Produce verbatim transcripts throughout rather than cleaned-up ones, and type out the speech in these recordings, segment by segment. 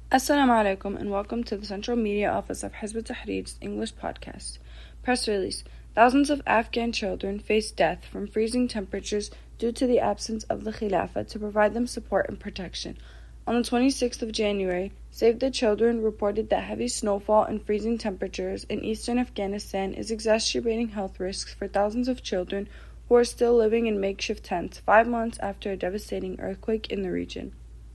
Assalamu alaikum and welcome to the Central Media Office of Hizb ut-Tahrir's English podcast. Press release. Thousands of Afghan children face death from freezing temperatures due to the absence of the Khilafah to provide them support and protection. On the twenty-sixth of January, Save the Children reported that heavy snowfall and freezing temperatures in eastern Afghanistan is exacerbating health risks for thousands of children who are still living in makeshift tents five months after a devastating earthquake in the region.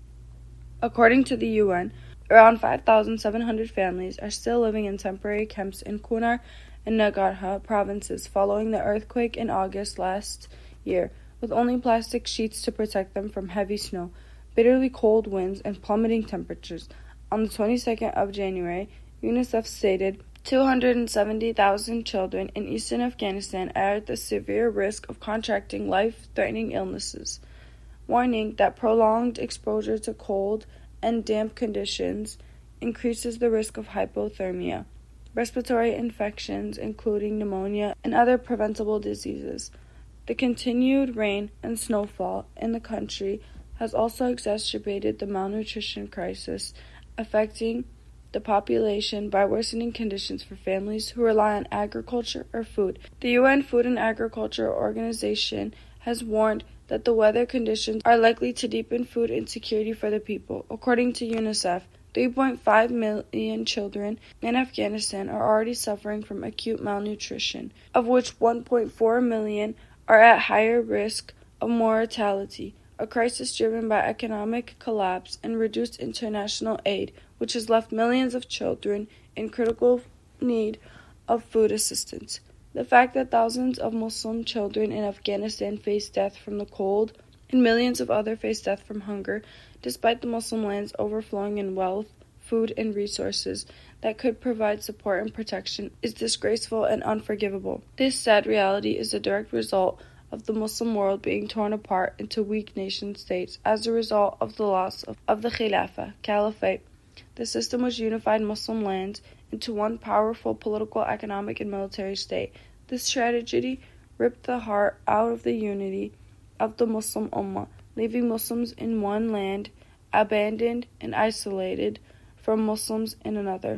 According to the U N, around five thousand seven hundred families are still living in temporary camps in Kunar and Nangarhar provinces following the earthquake in August last year, with only plastic sheets to protect them from heavy snow, bitterly cold winds, and plummeting temperatures. On the twenty-second of January, UNICEF stated two hundred seventy thousand children in eastern Afghanistan are at the severe risk of contracting life-threatening illnesses, warning that prolonged exposure to cold and damp conditions increases the risk of hypothermia, respiratory infections including pneumonia, and other preventable diseases. The continued rain and snowfall in the country has also exacerbated the malnutrition crisis affecting the population by worsening conditions for families who rely on agriculture or food. The U N Food and Agriculture Organization has warned that the weather conditions are likely to deepen food insecurity for the people. According to UNICEF, three point five million children in Afghanistan are already suffering from acute malnutrition, of which one point four million are at higher risk of mortality, a crisis driven by economic collapse and reduced international aid, which has left millions of children in critical need of food assistance. The fact that thousands of Muslim children in Afghanistan face death from the cold and millions of others face death from hunger, despite the Muslim lands overflowing in wealth, food, and resources that could provide support and protection, is disgraceful and unforgivable. This sad reality is a direct result of the Muslim world being torn apart into weak nation-states as a result of the loss of, of the Khilafah, Caliphate, the system which unified Muslim lands into one powerful political, economic, and military state. This tragedy ripped the heart out of the unity of the Muslim Ummah, leaving Muslims in one land abandoned and isolated from Muslims in another,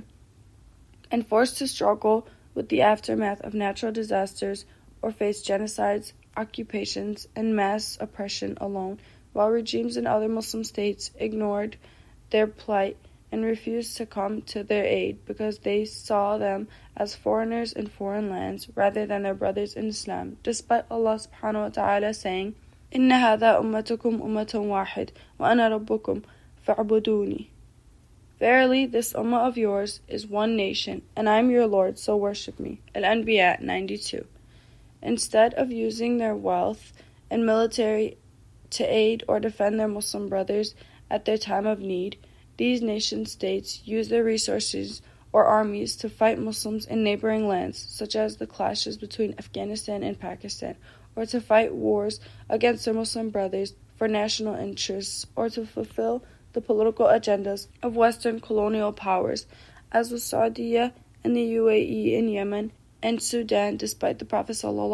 and forced to struggle with the aftermath of natural disasters or face genocides, occupations, and mass oppression alone, while regimes in other Muslim states ignored their plight and refused to come to their aid because they saw them as foreigners in foreign lands rather than their brothers in Islam, despite Allah subhanahu wa ta'ala saying, إِنَّ هَذَا أُمَّتُكُمْ أُمَّةٌ وَاحِدٌ وَأَنَا رَبُّكُمْ فَاعْبُدُونِي. Verily, this ummah of yours is one nation, and I am your Lord, so worship me. Al-Anbiya ninety-two. Instead of using their wealth and military to aid or defend their Muslim brothers at their time of need, these nation-states use their resources or armies to fight Muslims in neighboring lands, such as the clashes between Afghanistan and Pakistan, or to fight wars against their Muslim brothers for national interests, or to fulfill the political agendas of Western colonial powers, as with Saudi and the U A E in Yemen and Sudan, despite the Prophet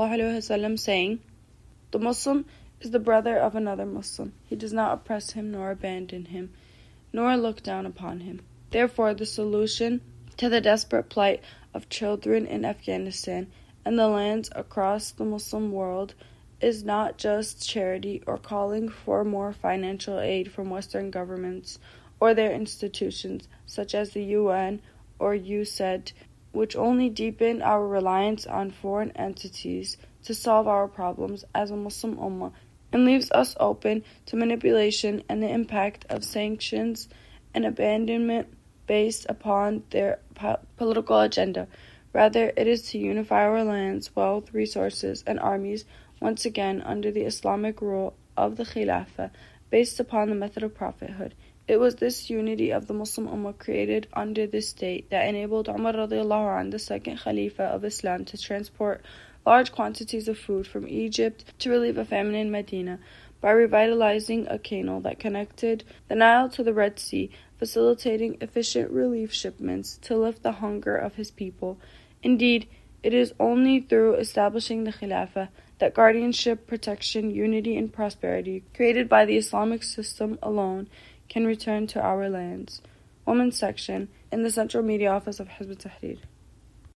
ﷺ saying, "The Muslim is the brother of another Muslim. He does not oppress him nor abandon him, nor look down upon him." Therefore, the solution to the desperate plight of children in Afghanistan and the lands across the Muslim world is not just charity or calling for more financial aid from Western governments or their institutions, such as the U N or U S A I D, which only deepen our reliance on foreign entities to solve our problems as a Muslim Ummah, and leaves us open to manipulation and the impact of sanctions and abandonment based upon their po- political agenda. Rather, it is to unify our lands, wealth, resources, and armies once again under the Islamic rule of the Khilafah, based upon the method of prophethood. It was this unity of the Muslim Ummah created under this state that enabled Umar radiallahu anh, the second Khalifa of Islam, to transport large quantities of food from Egypt to relieve a famine in Medina by revitalizing a canal that connected the Nile to the Red Sea, facilitating efficient relief shipments to lift the hunger of his people. Indeed, it is only through establishing the Khilafah that guardianship, protection, unity, and prosperity created by the Islamic system alone can return to our lands. Women's Section in the Central Media Office of Hizb ut-Tahrir.